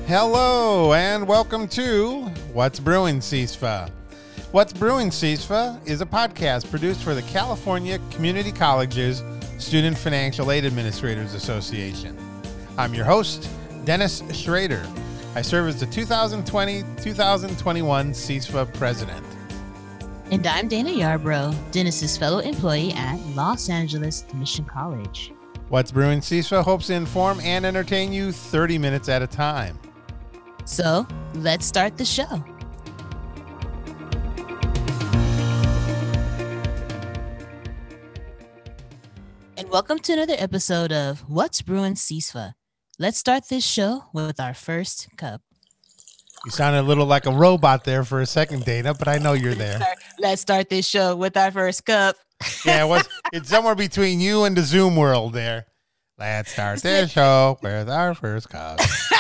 Hello and welcome to What's Brewing CISFA. What's Brewing CISFA is a podcast produced for the California Community Colleges Student Financial Aid Administrators Association. I'm your host, Dennis Schrader. I serve as the 2020-2021 CISFA president. And I'm Dana Yarbrough, Dennis's fellow employee at Los Angeles Mission College. What's Brewing CISFA hopes to inform and entertain you 30 minutes at a time. So, let's start the show. And welcome to another episode of What's Brewing CISFA. Let's start this show with our first cup. You sounded a little like a robot there for a second, Dana, but I know you're there. Let's start this show with our first cup. Yeah, it's somewhere between you and the Zoom world there. Let's start this show with our first cup.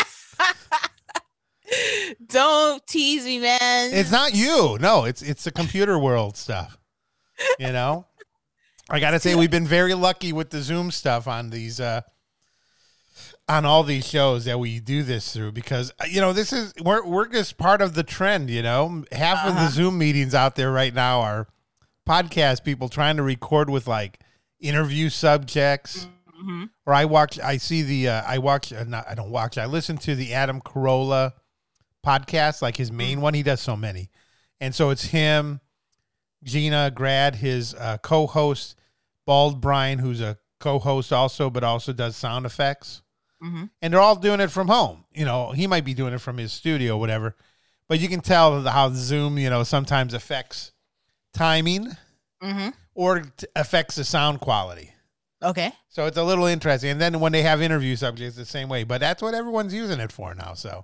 Don't tease me, man. It's not you. No, it's the computer world stuff. You know? I got to say, we've been very lucky with the Zoom stuff on these on all these shows that we do this through because, you know, we're just part of the trend, you know? Half of the Zoom meetings out there right now are podcast people trying to record with like interview subjects. Mm-hmm. Or I listen to the Adam Carolla podcast, like his main one. He does so many. And so it's him, Gina Grad, his co-host, Bald Brian, who's a co-host also, but also does sound effects. Mm-hmm. And they're all doing it from home. You know, he might be doing it from his studio, whatever. But you can tell how Zoom, you know, sometimes affects timing or affects the sound quality. Okay. So it's a little interesting. And then when they have interview subjects, the same way. But that's what everyone's using it for now. So,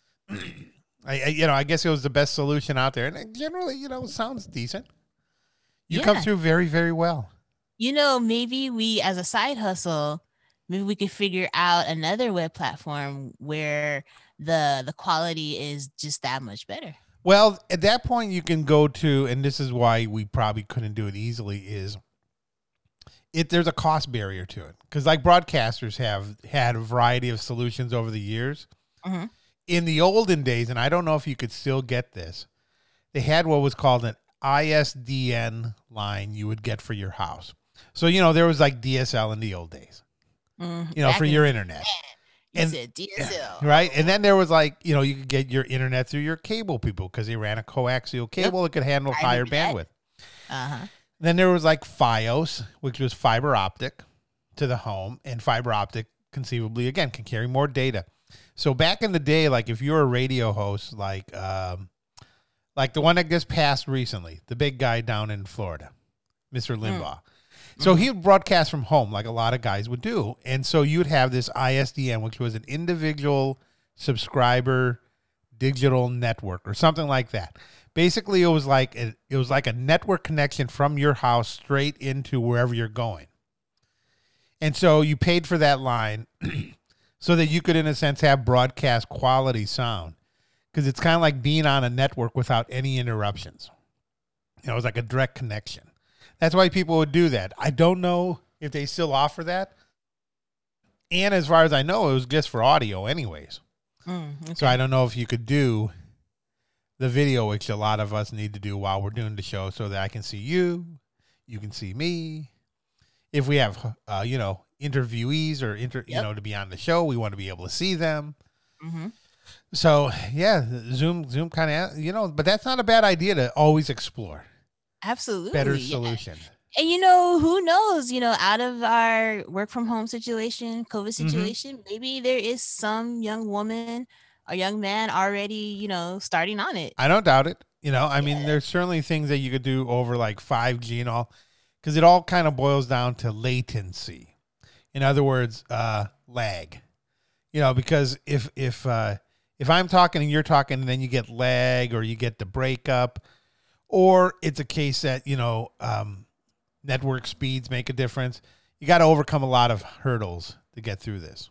I guess it was the best solution out there. And it generally, you know, sounds decent. You come through very, very well. You know, maybe we, as a side hustle, maybe we could figure out another web platform where the quality is just that much better. Well, at that point, you can go to, and this is why we probably couldn't do it easily, is there's a cost barrier to it. Because like broadcasters have had a variety of solutions over the years. Mm-hmm. In the olden days, and I don't know if you could still get this, they had what was called an ISDN line you would get for your house. So, you know, there was like DSL in the old days, you know, for your internet. You said DSL. Right? And then there was like, you know, you could get your internet through your cable people because they ran a coaxial cable that could handle higher bandwidth. Uh-huh. Then there was like FiOS, which was fiber optic to the home, and fiber optic conceivably, again, can carry more data. So back in the day, like if you're a radio host, like the one that just passed recently, the big guy down in Florida, Mr. Limbaugh. So he would broadcast from home like a lot of guys would do. And so you'd have this ISDN, which was an individual subscriber digital network or something like that. Basically, it was like a network connection from your house straight into wherever you're going. And so you paid for that line so that you could, in a sense, have broadcast quality sound. Because it's kind of like being on a network without any interruptions. You know, it was like a direct connection. That's why people would do that. I don't know if they still offer that. And as far as I know, it was just for audio anyways. Okay. So I don't know if you could do the video, which a lot of us need to do while we're doing the show so that I can see you, you can see me. If we have, interviewees or, to be on the show, we want to be able to see them. Mm-hmm. So, yeah, Zoom kind of, but that's not a bad idea to always explore. Absolutely. Better solution. And, who knows, out of our work from home situation, COVID situation, maybe there is some young woman or young man already, starting on it. I don't doubt it. I mean, there's certainly things that you could do over like 5G and all, because it all kind of boils down to latency. In other words, lag. Because if I'm talking and you're talking and then you get lag or you get the breakup, or it's a case that, network speeds make a difference, you got to overcome a lot of hurdles to get through this.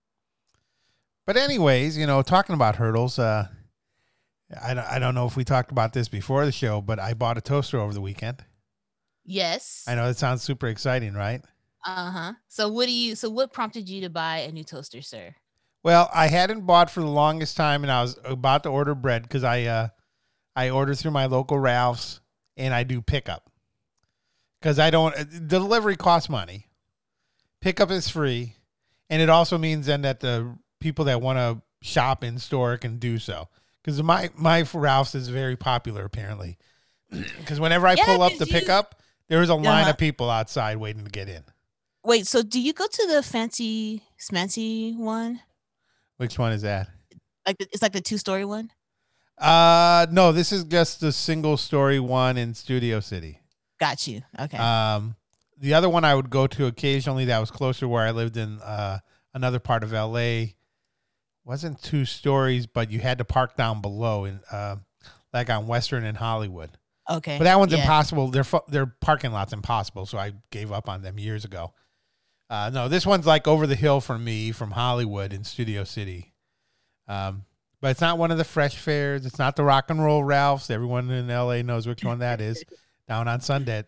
But anyways, talking about hurdles, I don't know if we talked about this before the show, but I bought a toaster over the weekend. Yes. I know that sounds super exciting, right? Uh-huh. So what prompted you to buy a new toaster, sir? Well, I hadn't bought for the longest time, and I was about to order bread because I order through my local Ralph's, and I do pickup because I don't. Delivery costs money. Pickup is free, and it also means then that the people that want to shop in store can do so. Because my Ralph's is very popular apparently. Because whenever I pull up to pick up, there is a line of people outside waiting to get in. Wait, so do you go to the fancy smancy one? Which one is that? It's like the 2-story one? No, this is just the single story one in Studio City. Got you. Okay. The other one I would go to occasionally that was closer where I lived in another part of LA wasn't 2 stories, but you had to park down below in like on Western and Hollywood. Okay. But that one's impossible. Their parking lot's impossible, so I gave up on them years ago. No, this one's like over the hill from me, from Hollywood in Studio City. But it's not one of the fresh fares. It's not the Rock and Roll Ralph's. Everyone in LA knows which one that is. Down on Sunset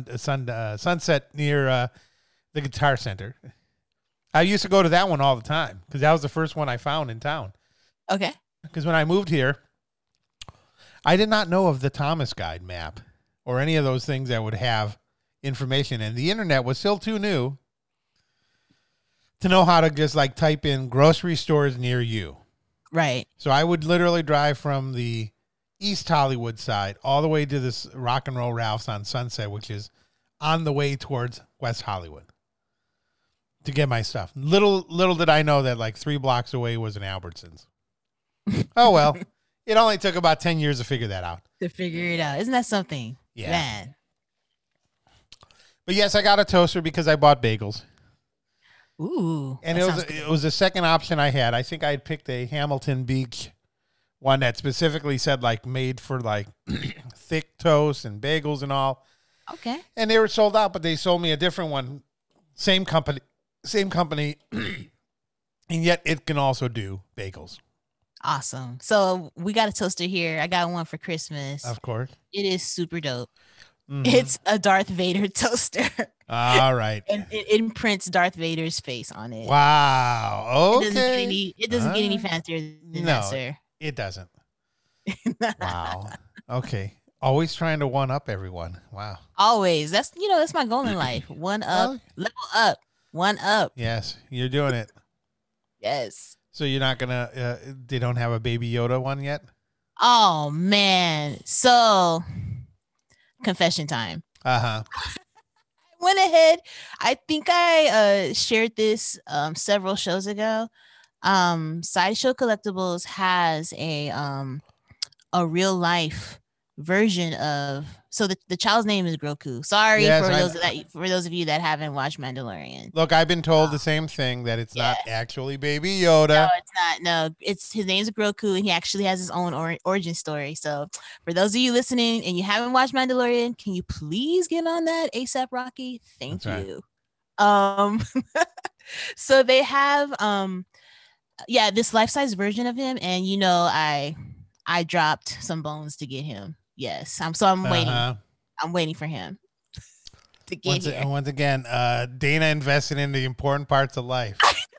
near the Guitar Center. I used to go to that one all the time because that was the first one I found in town. Okay. Because when I moved here, I did not know of the Thomas Guide map or any of those things that would have information. And the internet was still too new to know how to just like type in grocery stores near you. Right. So I would literally drive from the East Hollywood side all the way to this Rock and Roll Ralph's on Sunset, which is on the way towards West Hollywood to get my stuff. Little did I know that like 3 blocks away was an Albertsons. Oh, well, it only took about 10 years to figure that out. Isn't that something? Yeah. Man. But yes, I got a toaster because I bought bagels. Ooh. And it was the second option I had. I think I had picked a Hamilton Beach one that specifically said like made for like thick toast and bagels and all. Okay. And they were sold out, but they sold me a different one. Same company, and yet it can also do bagels. Awesome. So we got a toaster here. I got one for Christmas. Of course. It is super dope. Mm-hmm. It's a Darth Vader toaster. All right. And it imprints Darth Vader's face on it. Wow. Okay. It doesn't get any fancier than that, sir. It doesn't. Wow. Okay. Always trying to one up everyone. Wow. Always. That's my goal in life. One up, level up, one up. Yes, you're doing it. Yes. So you're not gonna? They don't have a Baby Yoda one yet. Oh man. So confession time. I went ahead. I think I shared this several shows ago. Sideshow Collectibles has a real life version of, so the child's name is Grogu. Sorry, for those of you that haven't watched Mandalorian. Look, I've been told the same thing, that it's not actually Baby Yoda. No, it's not. No, his name's Grogu, and he actually has his own origin story. So for those of you listening and you haven't watched Mandalorian, can you please get on that ASAP Rocky? Thank you. Right. So they have this life-size version of him, and I dropped some bones to get him. Yes, I'm waiting. I'm waiting for him to get here. Once again, Dana invested in the important parts of life.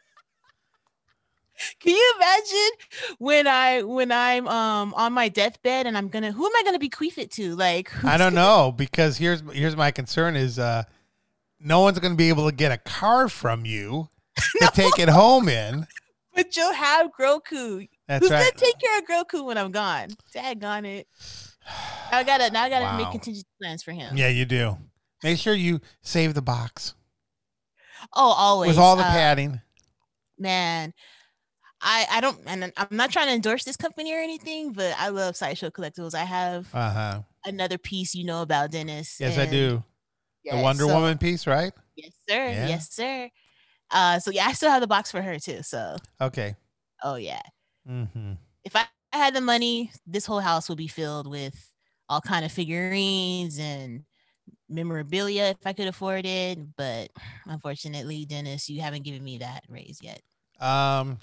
Can you imagine when I'm on my deathbed and who am I gonna bequeath it to? Like, I don't know, because here's my concern is no one's gonna be able to get a car from you to take it home in. But you'll have Grogu. Who's gonna take care of Grogu when I'm gone? Daggone it. Now I gotta make contingency plans for him. Yeah, you do. Make sure you save the box. Oh, always. With all the padding. Man, I don't, and I'm not trying to endorse this company or anything, but I love Sideshow Collectibles. I have another piece about, Dennis. Yes, I do. The Wonder Woman piece, right? Yes, sir. Yeah. Yes, sir. So I still have the box for her too. So okay. Oh yeah. Mm-hmm. If I had the money, this whole house would be filled with all kind of figurines and memorabilia if I could afford it. But unfortunately, Dennis, you haven't given me that raise yet. I'd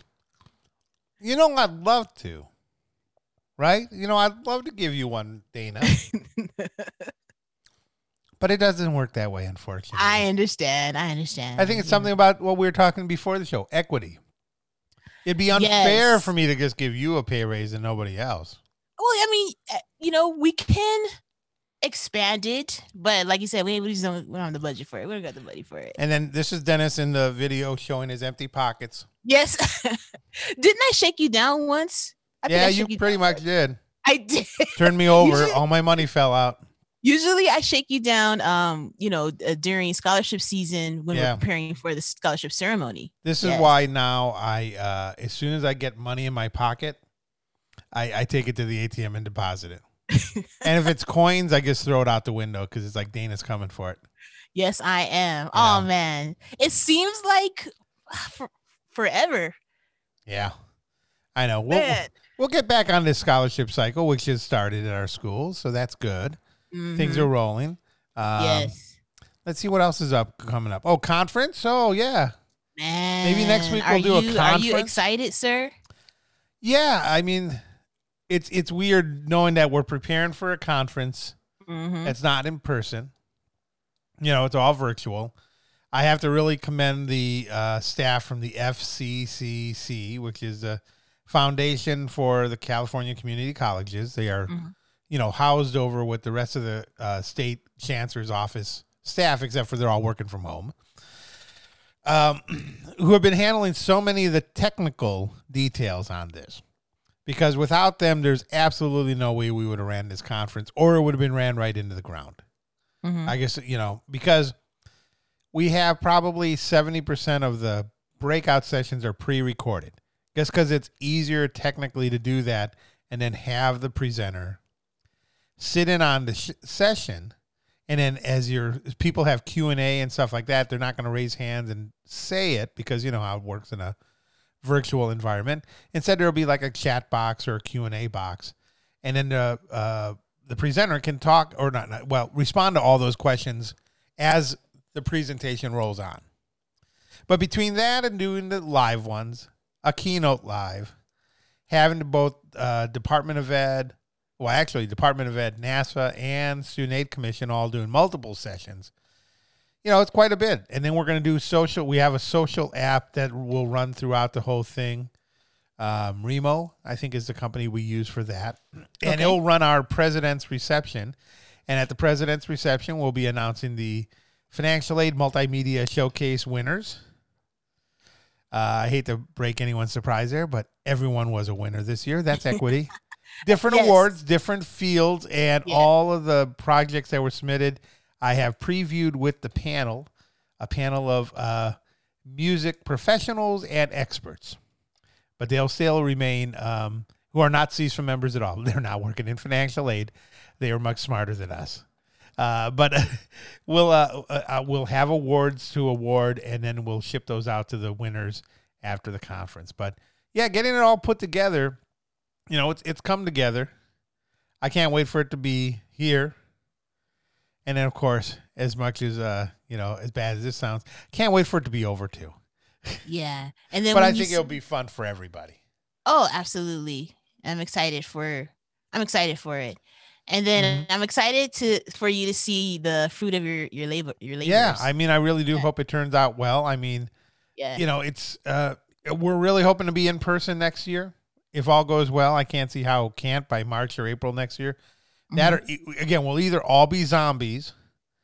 love to. Right? I'd love to give you one, Dana. But it doesn't work that way, unfortunately. I understand. I think it's something about what we were talking before the show, equity. It'd be unfair for me to just give you a pay raise and nobody else. Well, I mean, we can expand it, but like you said, we don't have the budget for it. We don't got the money for it. And then this is Dennis in the video showing his empty pockets. Yes. Didn't I shake you down once? Yeah, you pretty much did. I did. Turned me over. All my money fell out. Usually I shake you down, during scholarship season when we're preparing for the scholarship ceremony. This is why now I, as soon as I get money in my pocket, I take it to the ATM and deposit it. And if it's coins, I just throw it out the window because it's like Dana's coming for it. Yes, I am. Yeah. Oh, man. It seems like forever. Yeah, I know. We'll get back on this scholarship cycle, which has started at our schools, so that's good. Mm-hmm. Things are rolling. Yes. Let's see what else is coming up. Oh, conference? Oh, yeah. Man, maybe next week we'll do a conference. Are you excited, sir? Yeah, I mean, it's weird knowing that we're preparing for a conference that's not in person. It's all virtual. I have to really commend the staff from the FCCC, which is the Foundation for the California Community Colleges. They are, housed over with the rest of the state chancellor's office staff, except for they're all working from home, who have been handling so many of the technical details on this. Because without them, there's absolutely no way we would have ran this conference, or it would have been ran right into the ground. Mm-hmm. I guess, because we have probably 70% of the breakout sessions are pre-recorded. Just because it's easier technically to do that and then have the presenter sit in on the session. And then as people have Q&A and stuff like that, they're not going to raise hands and say it because you know how it works in a virtual environment. Instead, there'll be like a chat box or a Q&A box. And then the presenter can talk or respond to all those questions as the presentation rolls on. But between that and doing the live ones, a keynote live, having both Department of Ed, NASA, and Student Aid Commission all doing multiple sessions, it's quite a bit. And then we're going to do social. We have a social app that will run throughout the whole thing. Remo, I think, is the company we use for that. And it'll run our president's reception. And at the president's reception, we'll be announcing the Financial Aid Multimedia Showcase winners. I hate to break anyone's surprise there, but everyone was a winner this year. That's equity. Different awards, different fields, and all of the projects that were submitted, I have previewed with the panel, a panel of music professionals and experts. But they'll still remain, who are not CISFA members at all. They're not working in financial aid. They are much smarter than us. But we'll have awards to award, and then we'll ship those out to the winners after the conference. But yeah, getting it all put together, it's come together. I can't wait for it to be here. And then, of course, as much as as bad as this sounds, can't wait for it to be over too. Yeah, and then but I think it'll be fun for everybody. Oh, absolutely! I'm excited for it. And then I'm excited for you to see the fruit of your labor. Yeah, I mean, I really do hope it turns out well. I mean, it's we're really hoping to be in person next year. If all goes well, I can't see how it can't by March or April next year. That again, we'll either all be zombies,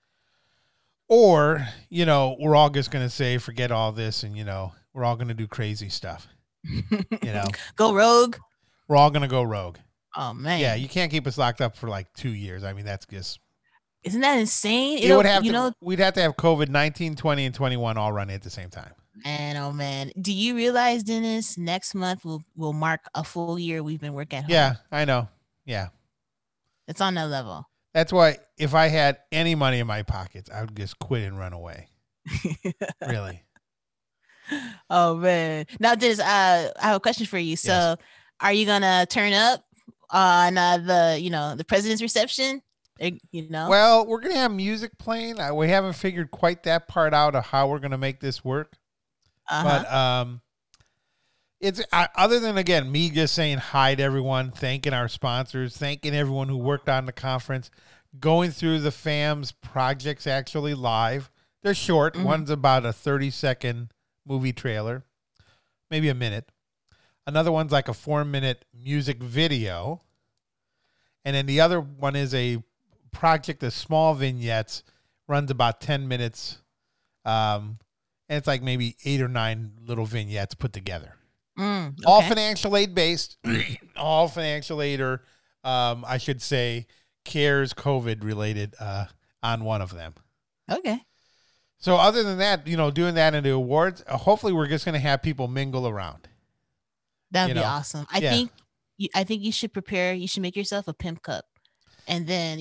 or we're all just gonna say forget all this, and we're all gonna do crazy stuff. Go rogue. We're all gonna go rogue. Oh man. Yeah, you can't keep us locked up for like 2 years. I mean, that's just. Isn't that insane? It would have to. We'd have to have COVID-19, 20, and 21 all running at the same time. Man, oh man! Do you realize, Dennis? Next month will mark a full year we've been working at home. Yeah, I know. Yeah, it's on that level. That's why if I had any money in my pockets, I would just quit and run away. Really. Oh man! Now, Dennis, I have a question for you. So, are you gonna turn up on the president's reception? Well, we're gonna have music playing. We haven't figured quite that part out of how we're gonna make this work. But it's other than, again, me just saying hi to everyone, thanking our sponsors, thanking everyone who worked on the conference, going through the FAM's projects actually live. They're short. One's about a 30-second movie trailer, maybe a minute. Another one's like a 4-minute music video. And then the other one is a project of small vignettes, runs about 10 minutes. And it's like maybe 8 or 9 little vignettes put together. Okay. All financial aid based. All financial aid, or I should say, CARES COVID related on one of them. Okay. So other than that, doing that in the awards, hopefully we're just going to have people mingle around. That'd be awesome. I think you should prepare. You should make yourself a pimp cup, and then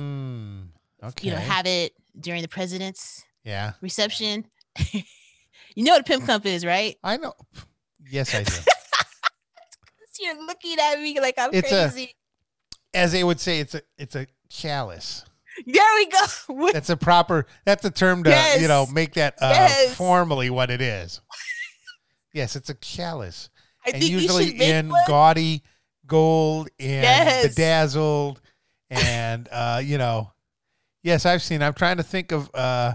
have it during the president's reception. You know what a pimp cup is, right? I know. Yes, I do. You're looking at me like I'm crazy. As they would say, it's a chalice. There we go. That's a term to make that formally what it is. Yes, it's a chalice. And usually in gaudy gold and bedazzled and yes, I've seen. I'm trying to think of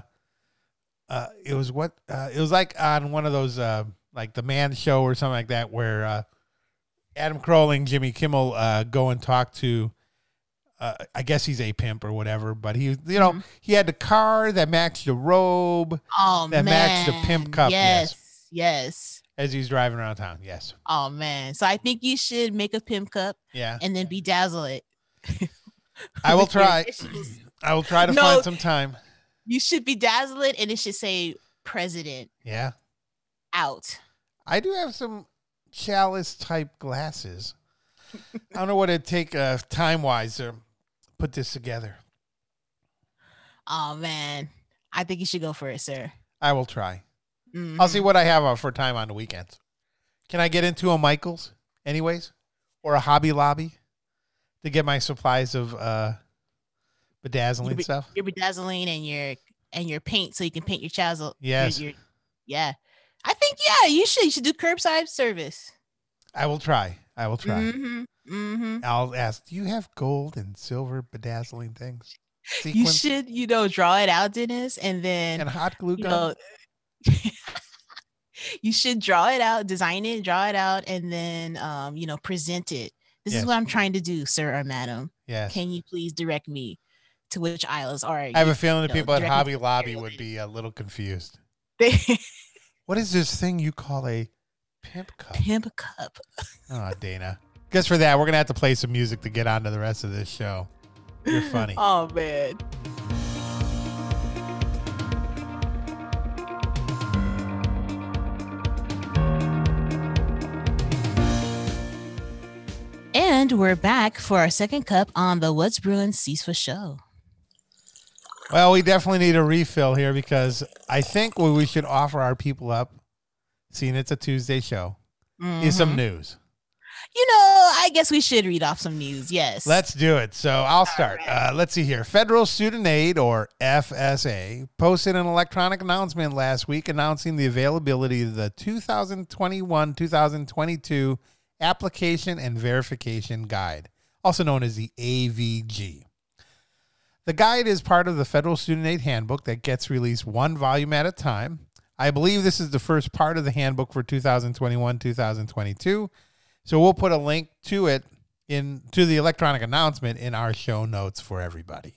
it was like on one of those like the Man Show or something like that, where Adam Carolla and Jimmy Kimmel go and talk to I guess he's a pimp or whatever, but he he had the car that matched the robe matched the pimp cup. Yes. As he's driving around town. Yes. Oh man. So I think you should make a pimp cup. Yeah. And then bedazzle it. I will try. I will try to find some time. You should bedazzle it and it should say president. Yeah. Out. I do have some chalice type glasses. I don't know what it'd take time wise to put this together. Oh man. I think you should go for it, sir. I will try. Mm-hmm. I'll see what I have for time on the weekends. Can I get into a Michael's anyways? Or a Hobby Lobby to get my supplies of bedazzling stuff? Your bedazzling and your paint so you can paint your chalice. Yes. Yeah. I think, you should. You should do curbside service. I will try. Mm-hmm. Mm-hmm. I'll ask, do you have gold and silver bedazzling things? Sequence? You should, draw it out, Dennis, and then... And hot glue gun? You should draw it out, design it, draw it out, and then, present it. This is what I'm trying to do, sir or madam. Yes. Can you please direct me to which aisles are you? I have a feeling the people at Hobby Lobby would be a little confused. What is this thing you call a pimp cup? Pimp cup. Oh, Dana. Guess for that, we're going to have to play some music to get on to the rest of this show. You're funny. Oh, man. And we're back for our second cup on the What's Brewing CISFA show. Well, we definitely need a refill here because I think what we should offer our people up, seeing it's a Tuesday show, is some news. I guess we should read off some news. Yes. Let's do it. So I'll start. Right. Let's see here. Federal Student Aid, or FSA, posted an electronic announcement last week announcing the availability of the 2021-2022 Application and Verification Guide, also known as the AVG. The guide is part of the Federal Student Aid Handbook that gets released one volume at a time. I believe this is the first part of the handbook for 2021-2022. So we'll put a link to it to the electronic announcement in our show notes for everybody.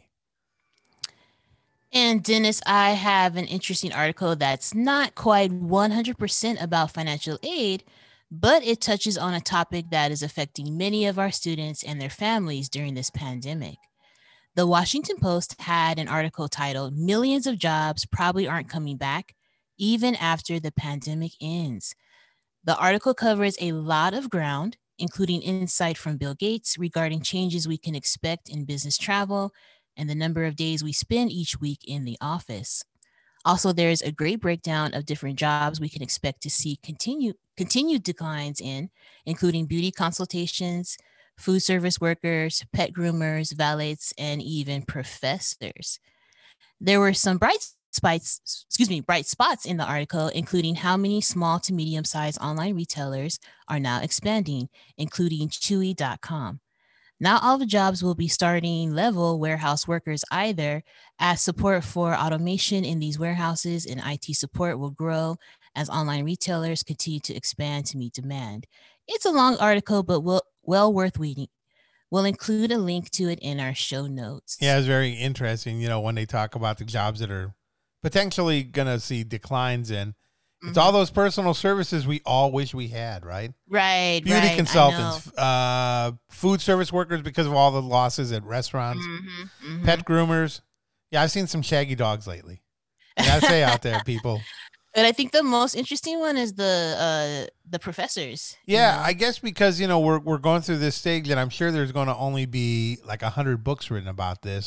And Dennis, I have an interesting article that's not quite 100% about financial aid, but it touches on a topic that is affecting many of our students and their families during this pandemic. The Washington Post had an article titled, "Millions of Jobs Probably Aren't Coming Back, Even After the Pandemic Ends." The article covers a lot of ground, including insight from Bill Gates regarding changes we can expect in business travel and the number of days we spend each week in the office. Also, there's a great breakdown of different jobs we can expect to see continued declines in, including beauty consultations, food service workers, pet groomers, valets, and even professors. There were some bright spots in the article, including how many small to medium-sized online retailers are now expanding, including Chewy.com. Not all the jobs will be starting level warehouse workers either, as support for automation in these warehouses and IT support will grow as online retailers continue to expand to meet demand. It's a long article, but well worth reading. We'll include a link to it in our show notes. Yeah, it's very interesting, when they talk about the jobs that are potentially going to see declines in. It's all those personal services we all wish we had, right? Right, Beauty consultants, food service workers because of all the losses at restaurants, pet groomers. Yeah, I've seen some shaggy dogs lately. I gotta say out there, people. And I think the most interesting one is the professors. Yeah, I guess because we're going through this stage, and I'm sure there's going to only be like 100 books written about this.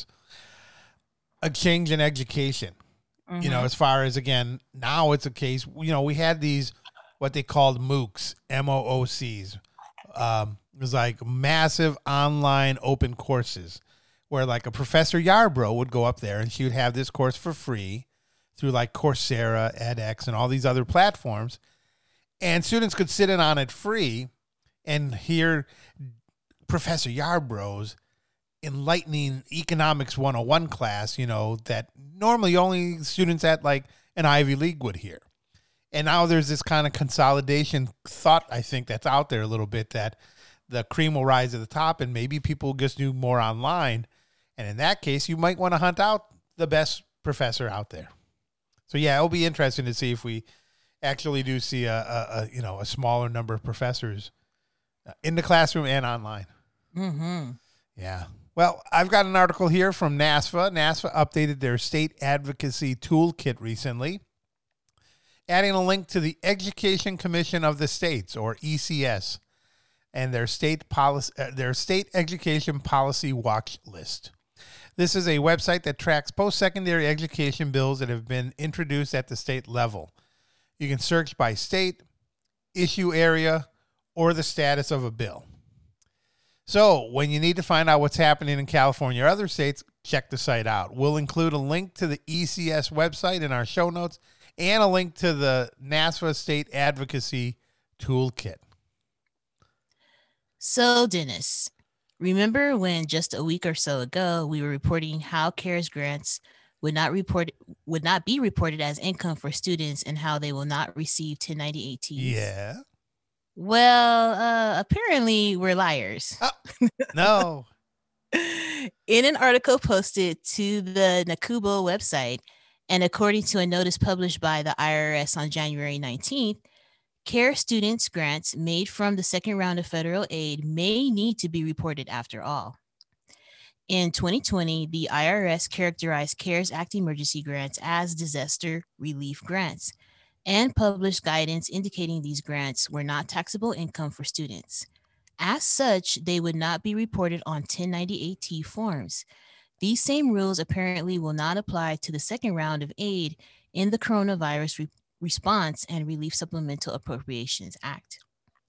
A change in education. As far as, again, now it's a case, we had these, what they called MOOCs, MOOCs. It was like massive online open courses where like a Professor Yarbrough would go up there and she would have this course for free through like Coursera, edX, and all these other platforms. And students could sit in on it free and hear Professor Yarbrough's enlightening economics 101 class, that normally only students at like an Ivy League would hear. And now there's this kind of consolidation thought, I think, that's out there a little bit, that the cream will rise to the top and maybe people just do more online. And in that case, you might want to hunt out the best professor out there. So yeah, it'll be interesting to see if we actually do see a smaller number of professors in the classroom and online. Yeah. Well, I've got an article here from NASFA. NASFA updated their state advocacy toolkit recently, adding a link to the Education Commission of the States, or ECS, and their state education policy watch list. This is a website that tracks post-secondary education bills that have been introduced at the state level. You can search by state, issue area, or the status of a bill. So when you need to find out what's happening in California or other states, check the site out. We'll include a link to the ECS website in our show notes and a link to the NASFA State Advocacy Toolkit. So, Dennis, remember when just a week or so ago we were reporting how CARES grants would not be reported as income for students and how they will not receive 1098 Ts? Yeah. Well, apparently we're liars. Oh, no. In an article posted to the NACUBO website, and according to a notice published by the IRS on January 19th, CARE students' grants made from the second round of federal aid may need to be reported after all. In 2020, the IRS characterized CARES Act emergency grants as disaster relief grants, and published guidance indicating these grants were not taxable income for students. As such, they would not be reported on 1098-T forms. These same rules apparently will not apply to the second round of aid in the Coronavirus Response and Relief Supplemental Appropriations Act.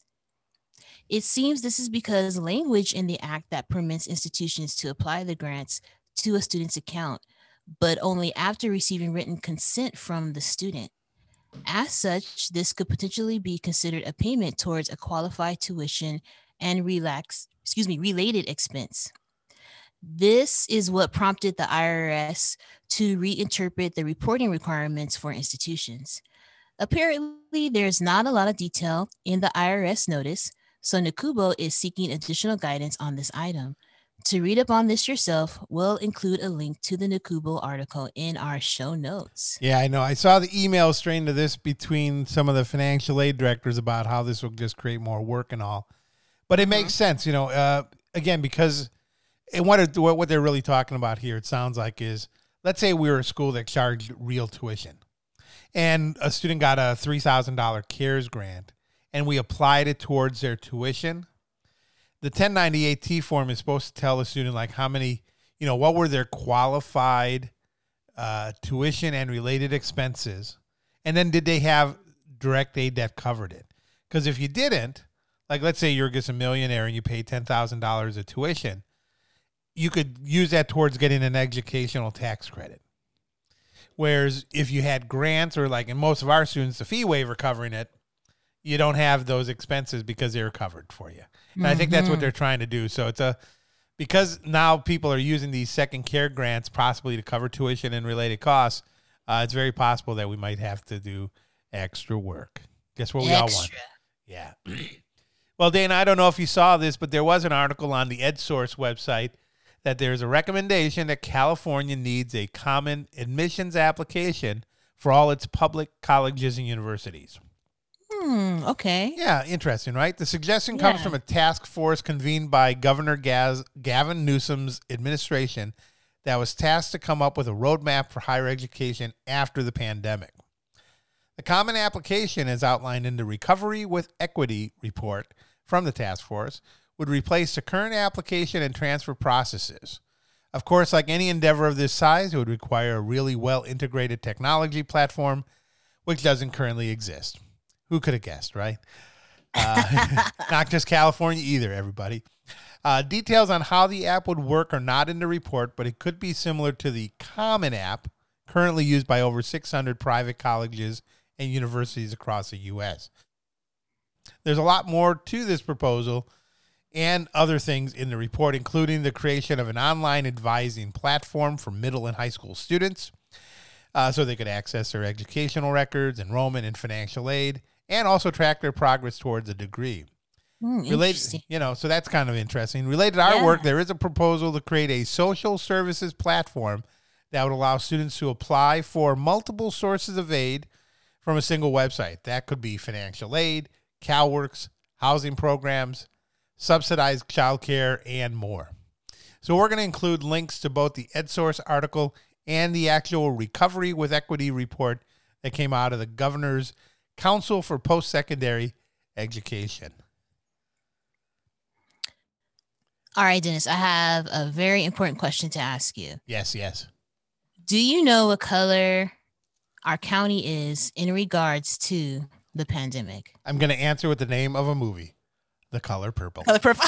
It seems this is because language in the act that permits institutions to apply the grants to a student's account, but only after receiving written consent from the student. As such, this could potentially be considered a payment towards a qualified tuition and related expense. This is what prompted the IRS to reinterpret the reporting requirements for institutions. Apparently, there's not a lot of detail in the IRS notice, so NACUBO is seeking additional guidance on this item. To read up on this yourself, we'll include a link to the NACUBO article in our show notes. Yeah, I know. I saw the email strain to this between some of the financial aid directors about how this will just create more work and all. But it makes sense, again, because and what they're really talking about here, it sounds like, is let's say we were a school that charged real tuition and a student got a $3,000 CARES grant and we applied it towards their tuition. The 1098-T form is supposed to tell the student like how many, what were their qualified tuition and related expenses. And then did they have direct aid that covered it? Because if you didn't, like let's say you're just a millionaire and you pay $10,000 of tuition, you could use that towards getting an educational tax credit. Whereas if you had grants or like in most of our students, the fee waiver covering it, you don't have those expenses because they're covered for you. And I think that's what they're trying to do. So it's because now people are using these second care grants possibly to cover tuition and related costs. It's very possible that we might have to do Extra work. Guess what we all want? Yeah. Well, Dana, I don't know if you saw this, but there was an article on the EdSource website that there's a recommendation that California needs a common admissions application for all its public colleges and universities. Okay. Yeah, interesting, right? The suggestion comes from a task force convened by Governor Gavin Newsom's administration that was tasked to come up with a roadmap for higher education after the pandemic. The common application, as outlined in the Recovery with Equity report from the task force, would replace the current application and transfer processes. Of course, like any endeavor of this size, it would require a really well-integrated technology platform, which doesn't currently exist. Who could have guessed, right? Not just California either, everybody. Details on how the app would work are not in the report, but it could be similar to the Common App, currently used by over 600 private colleges and universities across the U.S. There's a lot more to this proposal and other things in the report, including the creation of an online advising platform for middle and high school students so they could access their educational records, enrollment, and financial aid, and also track their progress towards a degree. Related, so that's kind of interesting. Related to our work, there is a proposal to create a social services platform that would allow students to apply for multiple sources of aid from a single website. That could be financial aid, CalWORKs, housing programs, subsidized childcare, and more. So we're going to include links to both the EdSource article and the actual Recovery with Equity report that came out of the Governor's Council for Post-Secondary Education. All right, Dennis, I have a very important question to ask you. Yes. Do you know what color our county is in regards to the pandemic? I'm going to answer with the name of a movie, The Color Purple. Color Purple.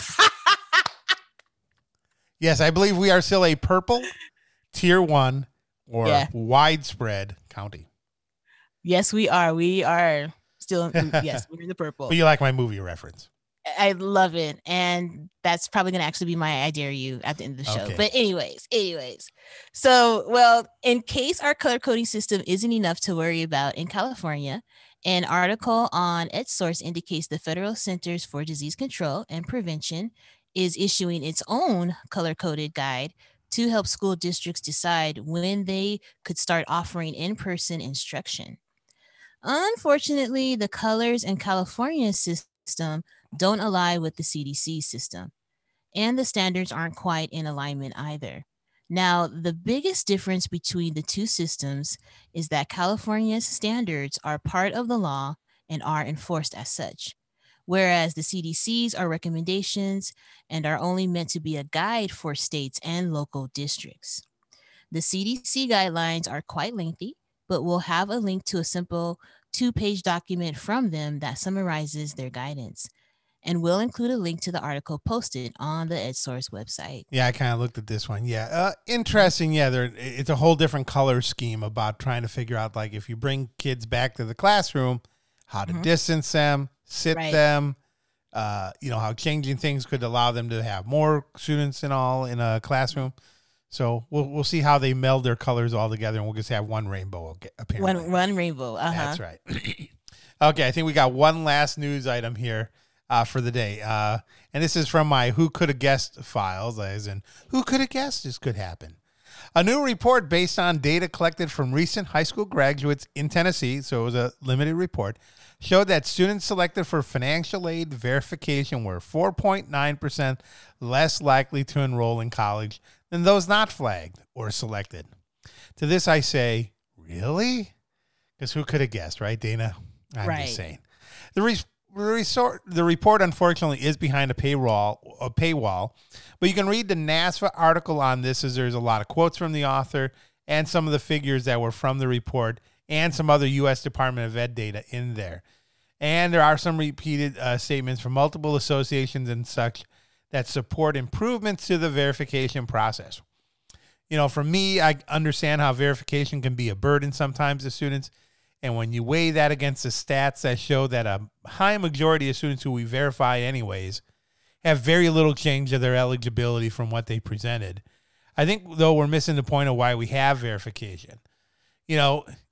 Yes, I believe we are still a purple tier 1 or widespread county. Yes, we are. We are still, yes, we're in the purple. But you like my movie reference. I love it. And that's probably going to actually be my I Dare You at the end of the show. Okay. But anyways. So, well, in case our color coding system isn't enough to worry about in California, an article on EdSource indicates the Federal Centers for Disease Control and Prevention is issuing its own color-coded guide to help school districts decide when they could start offering in-person instruction. Unfortunately, the colors in California's system don't align with the CDC system, and the standards aren't quite in alignment either. Now, the biggest difference between the two systems is that California's standards are part of the law and are enforced as such, whereas the CDC's are recommendations and are only meant to be a guide for states and local districts. The CDC guidelines are quite lengthy, but we'll have a link to a simple 2-page document from them that summarizes their guidance. And we'll include a link to the article posted on the EdSource website. Yeah, I kind of looked at this one. Yeah, interesting. Yeah, it's a whole different color scheme about trying to figure out, like, if you bring kids back to the classroom, how to distance them, sit them, how changing things could allow them to have more students and all in a classroom. So we'll see how they meld their colors all together, and we'll just have one rainbow, apparently. One rainbow. That's right. Okay, I think we got one last news item here for the day. And this is from my Who Could Have Guessed files, as in, who could have guessed this could happen? A new report based on data collected from recent high school graduates in Tennessee, so it was a limited report, showed that students selected for financial aid verification were 4.9% less likely to enroll in college than those not flagged or selected. To this I say, really? Because who could have guessed, right, Dana? I'm just saying. The report, unfortunately, is behind a paywall, but you can read the NASFA article on this, as there's a lot of quotes from the author and some of the figures that were from the report and some other U.S. Department of Ed data in there. And there are some repeated statements from multiple associations and such that support improvements to the verification process. For me, I understand how verification can be a burden sometimes to students. And when you weigh that against the stats that show that a high majority of students who we verify anyways have very little change of their eligibility from what they presented, I think, though, we're missing the point of why we have verification.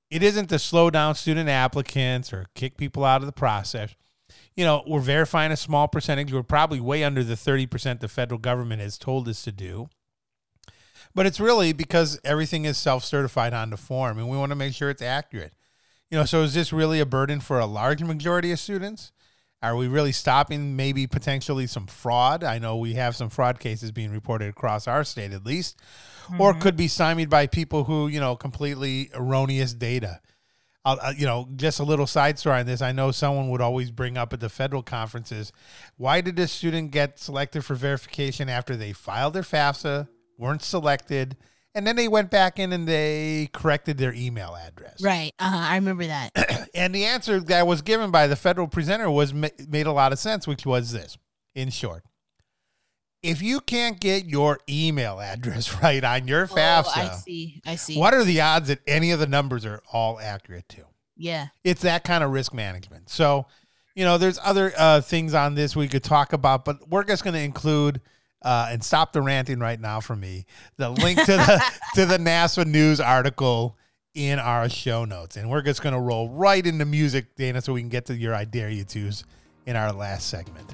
it isn't to slow down student applicants or kick people out of the process. We're verifying a small percentage. We're probably way under the 30% the federal government has told us to do. But it's really because everything is self-certified on the form, and we want to make sure it's accurate. So is this really a burden for a large majority of students? Are we really stopping maybe potentially some fraud? I know we have some fraud cases being reported across our state at least, or could be stymied by people who, completely erroneous data. Just a little side story on this. I know someone would always bring up at the federal conferences, why did this student get selected for verification after they filed their FAFSA, weren't selected, and then they went back in and they corrected their email address? Right. I remember that. And the answer that was given by the federal presenter made a lot of sense, which was this. In short, if you can't get your email address right on your FAFSA, I see. What are the odds that any of the numbers are all accurate too? Yeah. It's that kind of risk management. So, there's other things on this we could talk about, but we're just going to include and stop the ranting right now for me, the link to the NASA News article in our show notes. And we're just going to roll right into music, Dana, so we can get to your I Dare You To's in our last segment.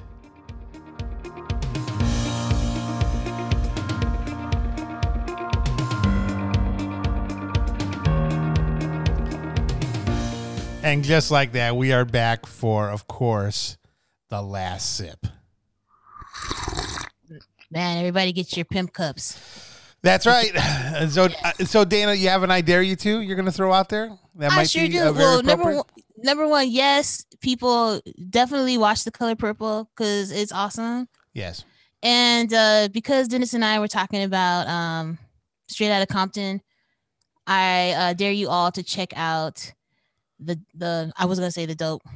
And just like that, we are back for, of course, the last sip. Man, everybody get your pimp cups. That's right. So Dana, you have an I Dare You To you're going to throw out there? That I sure do. Well, number one, yes, people definitely watch The Color Purple because it's awesome. Yes. And because Dennis and I were talking about Straight Outta Compton, I dare you all to check out the I was gonna say the dope.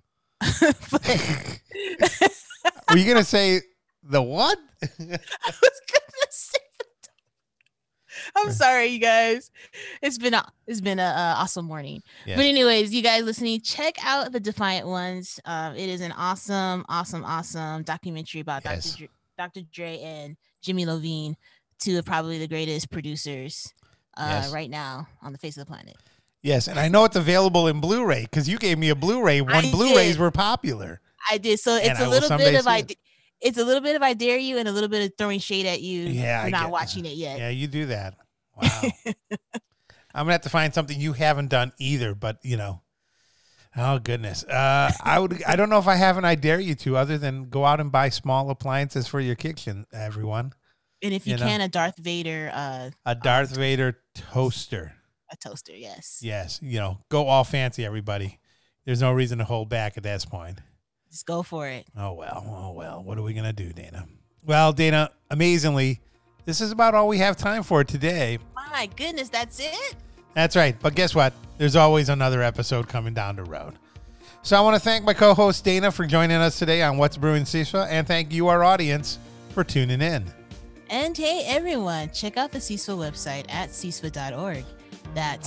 Were you gonna say the what? I was gonna say the dope. I'm sorry, you guys. It's been an awesome morning. Yeah. But anyways, you guys listening, check out the Defiant Ones. It is an awesome documentary about Dr. Dre and Jimmy Iovine, two of probably the greatest producers right now on the face of the planet. Yes, and I know it's available in Blu-ray because you gave me a Blu-ray when Blu-rays were popular. I did. So it's a little bit of it's a little bit of I Dare You and a little bit of throwing shade at you for not watching it yet. Yeah, you do that. Wow. I'm gonna have to find something you haven't done either, but oh goodness. I don't know if I have an I Dare You To other than go out and buy small appliances for your kitchen, everyone. And if you can, a Darth Vader Vader toaster. A toaster, yes. Yes, go all fancy, everybody. There's no reason to hold back at this point. Just go for it. Oh, well. What are we going to do, Dana? Well, Dana, amazingly, this is about all we have time for today. My goodness, that's it? That's right. But guess what? There's always another episode coming down the road. So I want to thank my co-host, Dana, for joining us today on What's Brewing CISFA, and thank you, our audience, for tuning in. And hey, everyone, check out the CISFA website at CISFA.org. That's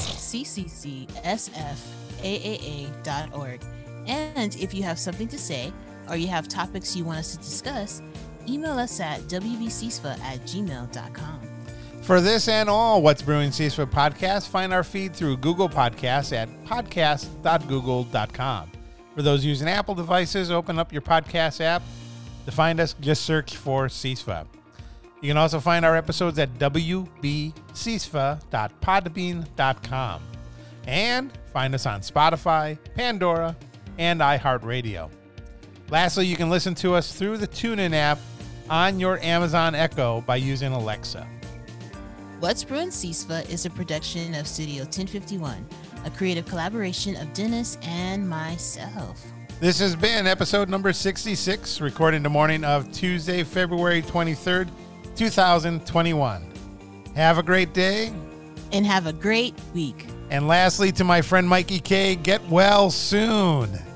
cccSFAAA.org. And if you have something to say or you have topics you want us to discuss, email us at wbcisfa@gmail.com. For this and all What's Brewing CISFA podcasts, find our feed through Google Podcasts at podcast.google.com. For those using Apple devices, open up your podcast app. To find us, just search for CISFA. You can also find our episodes at wbcisfa.podbean.com. And find us on Spotify, Pandora, and iHeartRadio. Lastly, you can listen to us through the TuneIn app on your Amazon Echo by using Alexa. What's Brewing CISFA is a production of Studio 1051, a creative collaboration of Dennis and myself. This has been episode number 66, recording the morning of Tuesday, February 23rd, 2021. Have a great day. And have a great week. And lastly, to my friend Mikey K, get well soon.